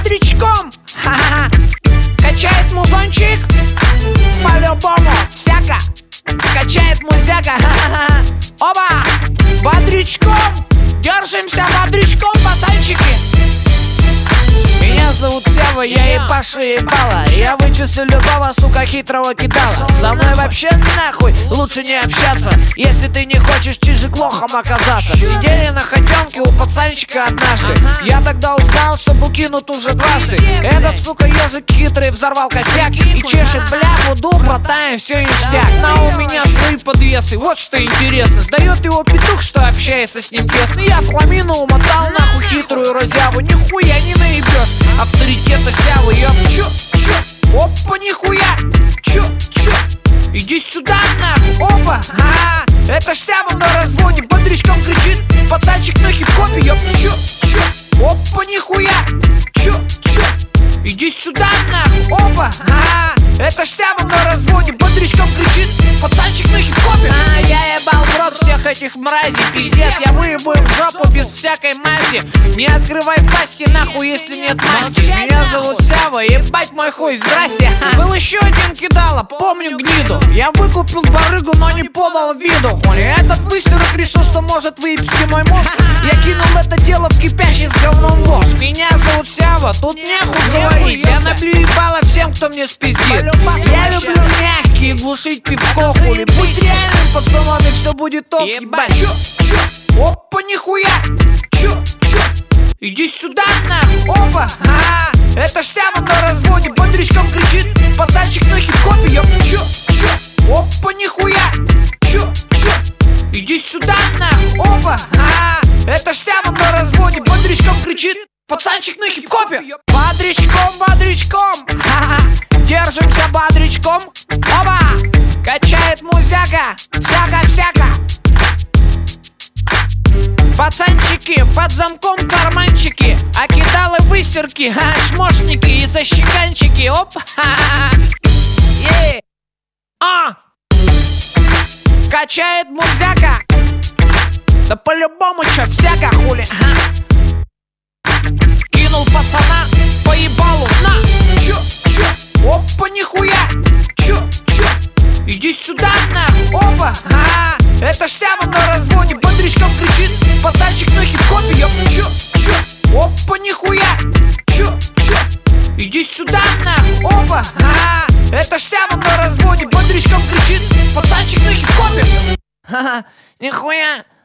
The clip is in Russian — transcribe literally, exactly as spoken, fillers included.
бодрячком. Ха-ха-ха. Качает музончик, по-любому всяко. Качает музяка. Ха-ха-ха. Оба, бодрячком. Держимся бодрячком, пацанчики. Меня зовут Сева, я ебашу ебала. Я вычислю любого, сука, хитрого кидала. Со мной вообще нахуй лучше не общаться, если ты не хочешь чижик лохом оказаться. Сидели на хотенке у пацанчика однажды. Я тогда узнал, что был кинут уже дважды. Этот, сука, ежик хитрый взорвал косяк и чешет бляху, ду, братан, все ништяк. Но у меня свои подвесы, вот что интересно. Сдает его петух, что общается с ним тесно. Я в хламину умотал нахуй хитрую разяву. Нихуя не наебешь авторитета Сявы. Я чё, чё, опа, нихуя. Чё, чё, иди сюда нахуй, опа. А, это ж Сява на разводе, бодрячком кричит пацанчик на хип-хопе. Я чё, чё, опа, нихуя. Чё, чё, иди сюда нахуй, опа. А, это ж Сява на разводе, бодрячком кричит пацанчик на хип-хопе. А, я ебал в рот всех этих мразей, пиздец. Я выебу в жопу без всякой мази. Не открывай пасти нахуй, если нет масти. Меня зовут Сява, ебать мой хуй, здрасте. Был еще один кидала, помню гниду. Я выкупил барыгу, но не подал виду. Хули этот высерок решил, что может выебсти мой мозг. Я кинул это дело в кипящий с говном воск. Меня зовут Сява, тут нехуй говорить. Я наблю ебало всем, кто мне спиздит. Я люблю мягкие, глушить пивко, хули. Будь реальным пацаном, и все будет ок. Ебать, чё, чё, опа, нихуя. Чё, чё, иди сюда нахуй, опа. А, это ж Сява на разводе, бодрячком кричит пацанчик на хип-хопе. Я чё, чё, опа, нихуя. Чё, чё, иди сюда нахуй, опа. А, это ж Сява на разводе, бодрячком кричит пацанчик на хип-хопе. Бодрячком, бодрячком. Ха-ха. Держимся бодрячком. Оба, качает музяка. Всяко-всяко. Пацанчики, под замком карманчики, окидалы высерки, а, чмошники и защеканчики. Оп, ха-ха-ха. Yeah. А. Качает музяка. Да по-любому чё, всяко хули. Ага. Кинул пацана по ебалу, на. Чё, чё, опа, нихуя. Чё, чё, иди сюда нахуй, опа. Ага. Это ж Сява на разводе, бодрячком кричит пацанчик на хип-хопе. Я чё, чё, опа, нихуя. Чё, чё, иди сюда нахуй, опа. Ага. Это ж Сява на разводе, бодрячком кричит пацанчик на хип-хопе. Ха-ха, нихуя.